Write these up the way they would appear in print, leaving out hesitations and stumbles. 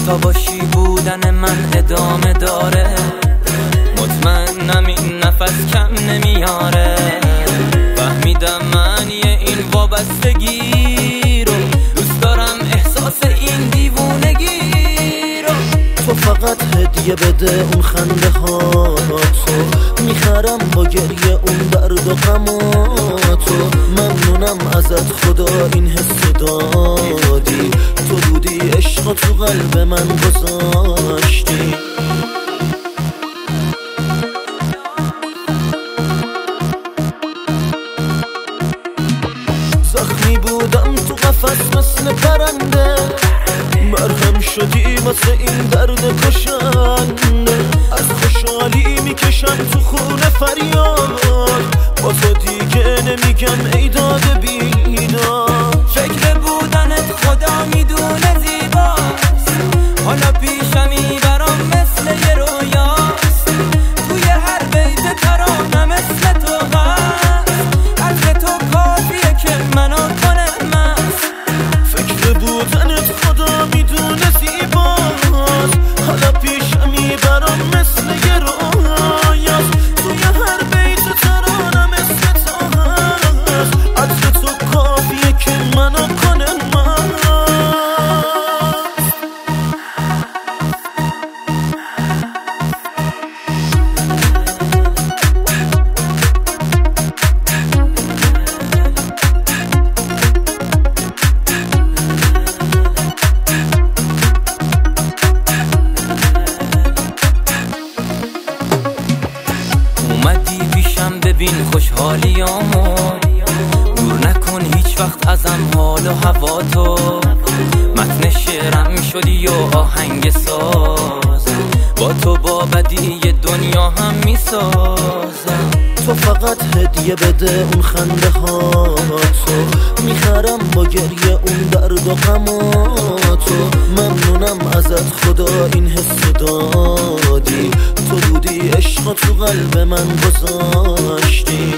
تا باشی بودن من ادامه داره، مطمئنم این نفس کم نمیاره. فهمیدم معنی این وابستگی رو، دوست دارم احساس این دیوونگی رو. تو فقط هدیه بده اون خنده هاتو، میخرم با گریه اون درد و غماتو. ممنونم ازت خدا این حسو دادی، تو بودی عشق تو قلب من گذاشتی. زخمی بودم تو قفس مثل پرنده، مرهم شدی واسه این درد کشنده. از خوشحالی میکشم تو خونه فریاد، با تو دیگه نمیگم ای داده بیداد. فکر بودنت خدا میدونه زیباست، حالا پیشمی برام مثل یه رویاست. توی هر بیت ترانه مثل تو هست، عطر تو کافیه که منو کنه مست. فکر بودنت خدا میدونه زیباست، حالا پیشمی برام مثل یه رویاست. توی هر بیت ترانه مثل تو هست، عطر تو کافیه که منو کنه مست. اومدی پیشم ببین خوشحالیامو، دور نکن هیچ وقت ازم حال و هوا تو. متن شعرم شدی و آهنگ سازم، با تو با بدی دنیا هم میسازم. تو فقط هدیه بده اون خنده هاتو، میخرم با گریه اون درد و غماتو. ممنونم ازت خدا این حسو دادی، تو بودی عشق تو قلب من گذاشتی.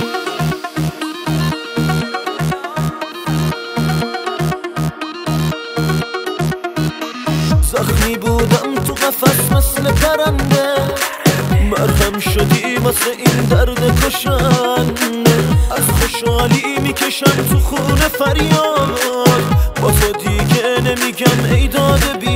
زخمی بودم تو قفس مثل پرنده، مرهم شدی واسه این درد کشنده. از خوشحالی میکشم تو خونه فریاد، با تو دیگه نمیگم ای داده